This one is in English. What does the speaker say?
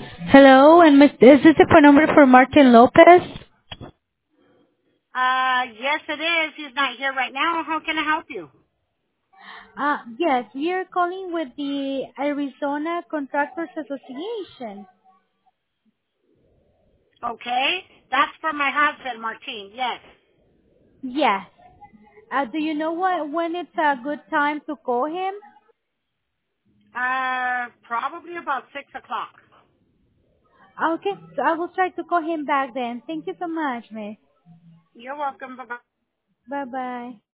Hello, and is this the phone number for Martin Lopez? Yes, it is. He's not here right now. How can I help you? Yes, we are calling with the Arizona Contractors Association. Okay. That's for my husband, Martine. Yes. Yes. Do you know when it's a good time to call him? Probably about 6 o'clock. Okay, so I will try to call him back then. Thank you so much, miss. You're welcome. Bye-bye. Bye-bye.